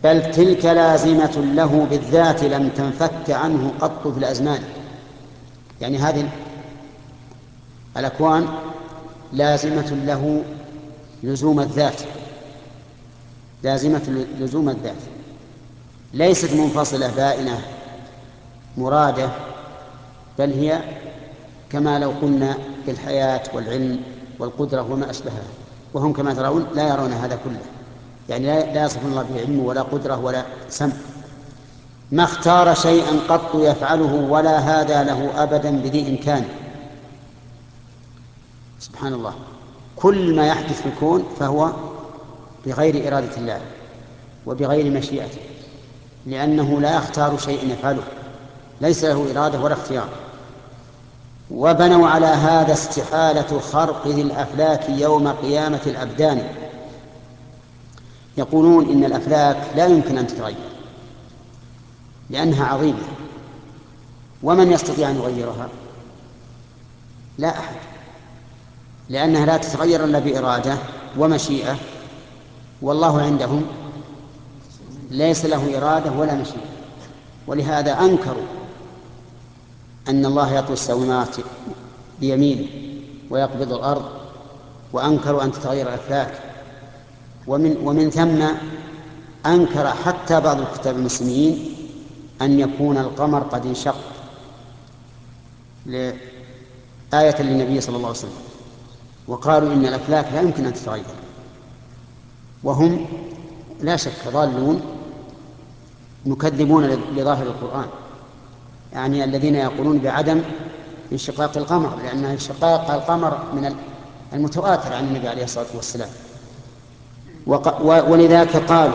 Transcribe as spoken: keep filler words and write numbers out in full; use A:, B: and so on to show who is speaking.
A: بل تلك لازمة له بالذات لم تنفك عنه قط في الأزمان. يعني هذه الأكوان لازمة له لزوم الذات، لازمة لزوم الذات، ليست منفصلة بائنة مرادة، بل هي كما لو قلنا بالحياة والعلم والقدرة وما أشبهها، وهم كما ترون لا يرون هذا كله، يعني لا يصف الله بعلم ولا قدرة ولا سمع. ما اختار شيئا قط يفعله ولا هذا له أبدا بذي إمكان. سبحان الله، كل ما يحدث في الكون فهو بغير إرادة الله وبغير مشيئته، لأنه لا يختار شيئا يفعله، ليس له إرادة ولا اختيار. وبنوا على هذا استحالة خرق ذي الأفلاك يوم قيامة الأبدان. يقولون إن الأفلاك لا يمكن أن تتغير لأنها عظيمة، ومن يستطيع أن يغيرها؟ لا أحد، لأنها لا تتغير إلا بإرادة ومشيئة، والله عندهم ليس له إرادة ولا مشيئة. ولهذا أنكروا أن الله يطوي السماوات بيمينه ويقبض الأرض، وأنكروا أن تتغير الأفلاك. ومن, ومن ثم أنكر حتى بعض الكتاب المسلمين أن يكون القمر قد انشق، لآية للنبي صلى الله عليه وسلم، وقالوا إن الأفلاك لا يمكن أن تتغير، وهم لا شك ضالون مكذبون لظاهر القرآن، يعني الذين يقولون بعدم انشقاق القمر، لأن انشقاق القمر من المتواتر عن النبي عليه الصلاة والسلام. ولذلك قالوا